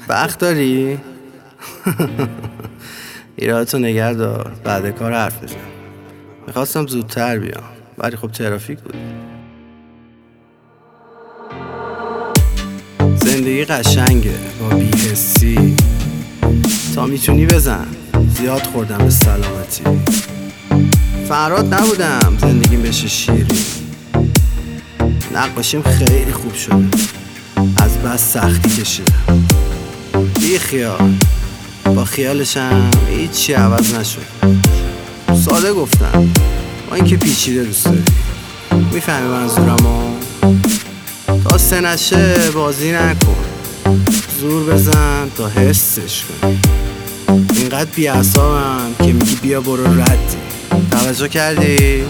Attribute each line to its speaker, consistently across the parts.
Speaker 1: وقت داری؟ ایرادتو نگه دار، بعد کار حرف میزنم. میخواستم زودتر بیام ولی خب ترافیک بود. زندگی قشنگه با بی‌حسی، تا میتونی بزن، زیاد خوردم به سلامتی. فراد نبودم زندگیم بشه شیرین، نقاشیم خیلی خوب شده، از بس سختی کشیدم. بی خیال، با خیالشم هیچی عوض نشد. ساده گفتم، با اینکه پیچیده دوست داری. میفهمی منظورمو؟ تا سه نشه بازی نکن، زور بزن تا حسش کنی. اینقدر بی‌عصابم که میگی بیا برو ردی. توجه کردی؟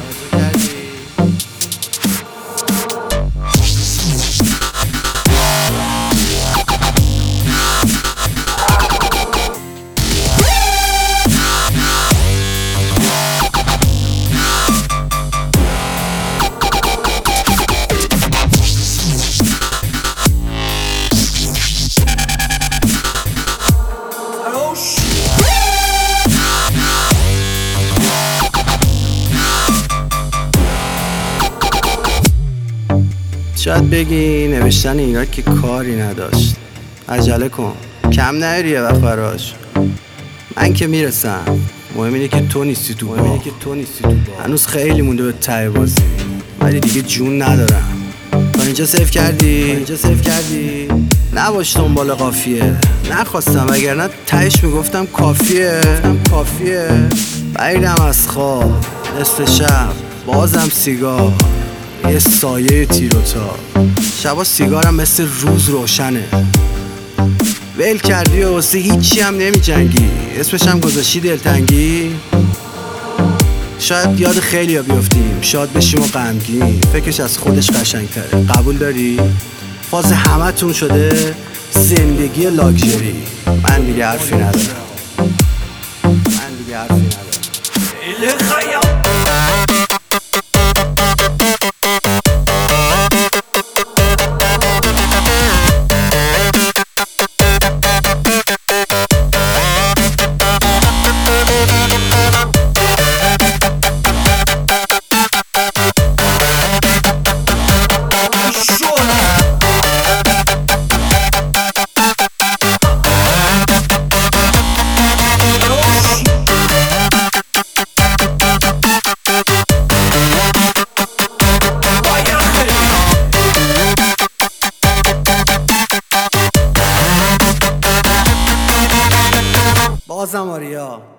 Speaker 1: شاید بگی نوشتن اینا که کاری نداشت، عجله کن، کم نیاری یه وقت براش. من که میرسم، مهم اینه که تو نیستی تو با. هنوز خیلی مونده به ته بازی، ولی دیگه جون ندارم. تا اینجا سیف کردی؟ نباش دنبال قافیه. نخواستم وگرنه تهش میگفتم کافیه. بعیدم از خواب، نصف شب بازم سیگار، یه سایه تیروتا. شبا سیگارم مثل روز روشنه. ول کردی و واسه هیچی هم نمی جنگی، اسمش هم گذاشتی دلتنگی. شاید یاد خیلی ها بیافتیم، شاد بشیم و غمگین، فکرش از خودش قشنگتره. قبول داری؟ فاز همه تون شده زندگی لاکچری. من دیگه حرفی ندارم. بازم آریا